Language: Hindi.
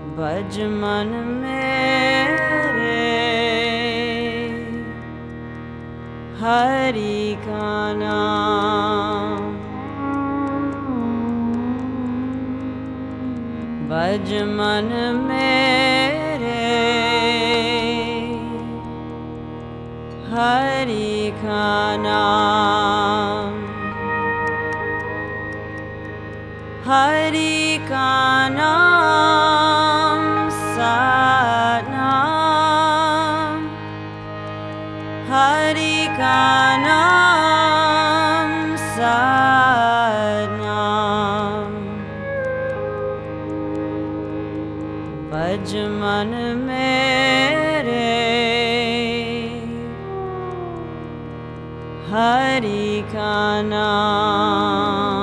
भज मन मेरे हरि का नाम। भज मन मेरे हरि का नाम। हरि का नाम सतनाम। हरि का नाम सतनाम। भज मन मेरे हरि का नाम।